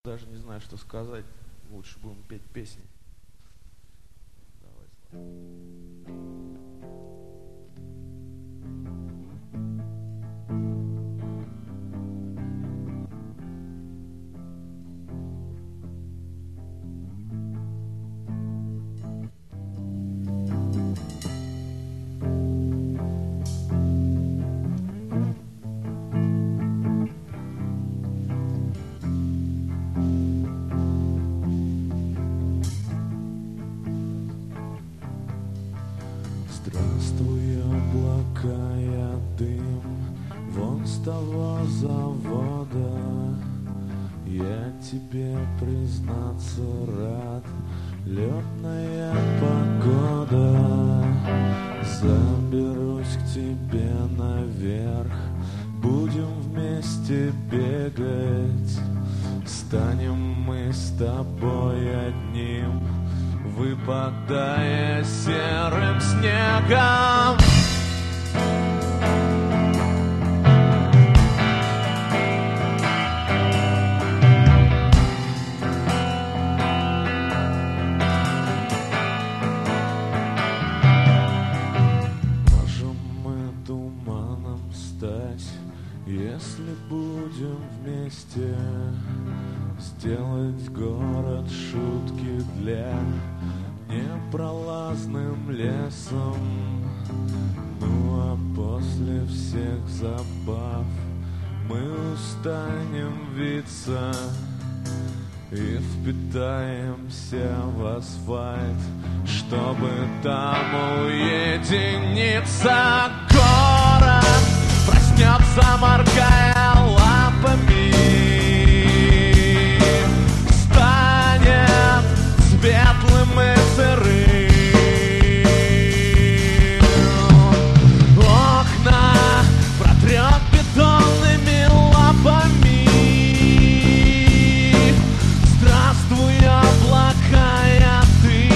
даже не знаю, что сказать. Лучше будем петь песни. Давай. Здравствуй, облака, я дым, вон с того завода. Я тебе признаться рад, летная погода. Заберусь к тебе наверх, будем вместе бегать. Станем мы с тобой одним, выпадая серым снегом. Можем мы туманом стать, если будем вместе сделать город шутки для непролазным лесом. Ну а после всех забав мы устанем виться и впитаемся в асфальт, чтобы там уединиться. Город проснется, моргая лампами, станет светлым и сырым. Окна протрет бетонными лапами. Здравствуй, облака, я ты.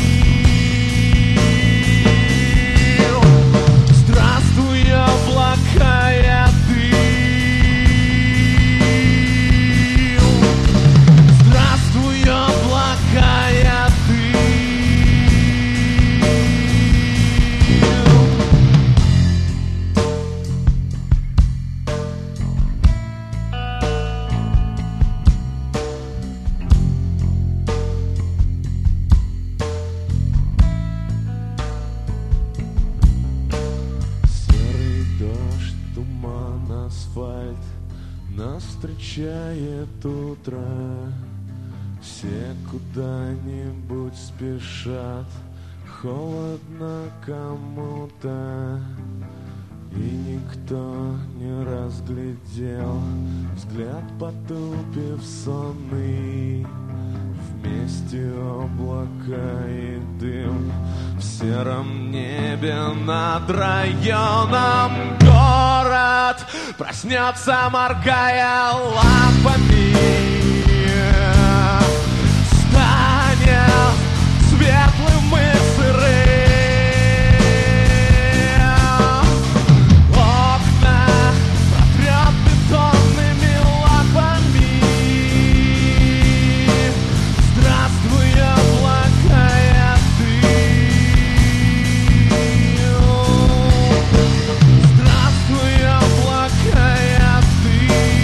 Здравствуй, облака, я ты. Здравствуй, облака, я ты. Серый дождь, туман, асфальт, нас встречает утро. Все куда-нибудь спешат, холодно кому-то, и никто не разглядел взгляд, потупив сонный. Вместе облака и дым в сером небе над районом. Город проснется, моргая лампами, станет светлым и сырым. Окна протрет бетонными лапами. Здравствуй, облака, я ты. Здравствуй, облака, я ты.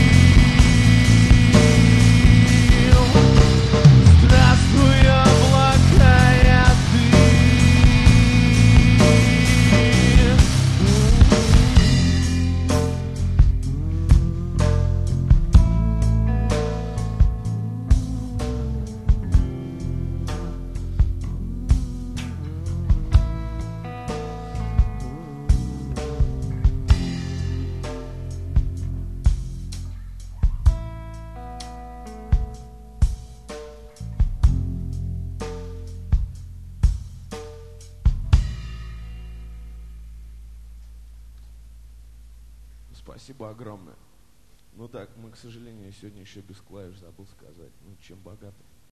Здравствуй, облака, я ты. Спасибо огромное. Ну так, мы, к сожалению, сегодня еще без клавиш, забыл сказать. Ну, чем богаты.